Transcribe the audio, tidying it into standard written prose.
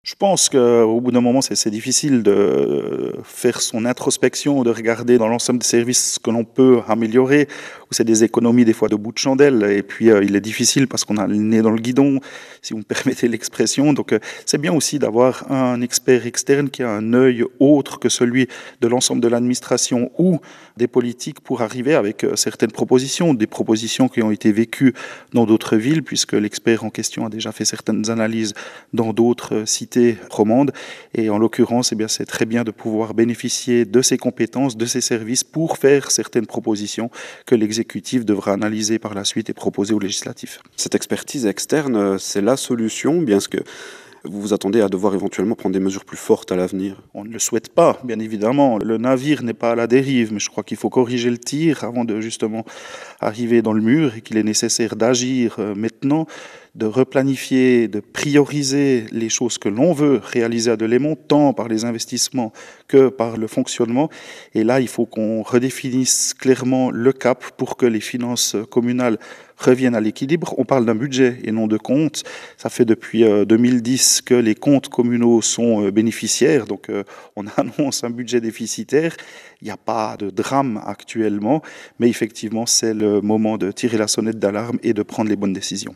Je pense qu'au bout d'un moment, c'est difficile de faire son introspection, de regarder dans l'ensemble des services ce que l'on peut améliorer, où c'est des économies des fois de bout de chandelle. Et puis, il est difficile parce qu'on a le nez dans le guidon, si vous me permettez l'expression. Donc, c'est bien aussi d'avoir un expert externe qui a un œil autre que celui de l'ensemble de l'administration ou des politiques pour arriver avec certaines propositions, des propositions qui ont été vécues dans d'autres villes, puisque l'expert en question a déjà fait certaines analyses dans d'autres cités romandes. Et en l'occurrence, eh bien, c'est très bien de pouvoir bénéficier de ces compétences, de ces services pour faire certaines propositions que l'exécutif devra analyser par la suite et proposer au législatif. Cette expertise externe, c'est la solution, bien ce que vous vous attendez à devoir éventuellement prendre des mesures plus fortes à l'avenir? On ne le souhaite pas, bien évidemment. Le navire n'est pas à la dérive, mais je crois qu'il faut corriger le tir avant de justement arriver dans le mur et qu'il est nécessaire d'agir maintenant, de replanifier, de prioriser les choses que l'on veut réaliser à Delémont, tant par les investissements que par le fonctionnement. Et là, il faut qu'on redéfinisse clairement le cap pour que les finances communales reviennent à l'équilibre. On parle d'un budget et non de comptes. Ça fait depuis 2010 que les comptes communaux sont bénéficiaires, donc on annonce un budget déficitaire. Il n'y a pas de drame actuellement, mais effectivement, c'est le moment de tirer la sonnette d'alarme et de prendre les bonnes décisions.